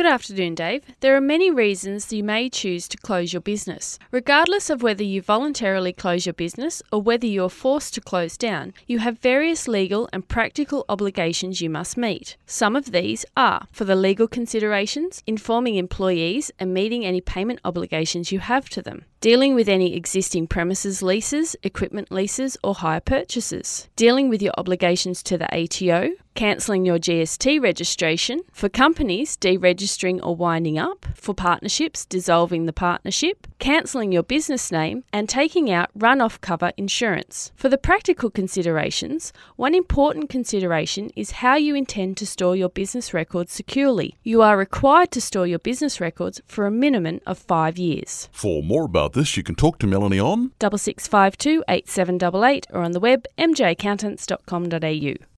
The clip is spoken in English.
Good afternoon, Dave. There are many reasons you may choose to close your business. Regardless of whether you voluntarily close your business or whether you are forced to close down, you have various legal and practical obligations you must meet. Some of these are, for the legal considerations, informing employees and meeting any payment obligations you have to them, dealing with any existing premises leases, equipment leases or hire purchases, dealing with your obligations to the ATO, cancelling your GST registration, for companies, deregistering or winding up, for partnerships, dissolving the partnership, cancelling your business name, and taking out run-off cover insurance. For the practical considerations, one important consideration is how you intend to store your business records securely. You are required to store your business records for a minimum of 5 years. For more about this, you can talk to Melanie on 6652 8788 or on the web mjaccountants.com.au.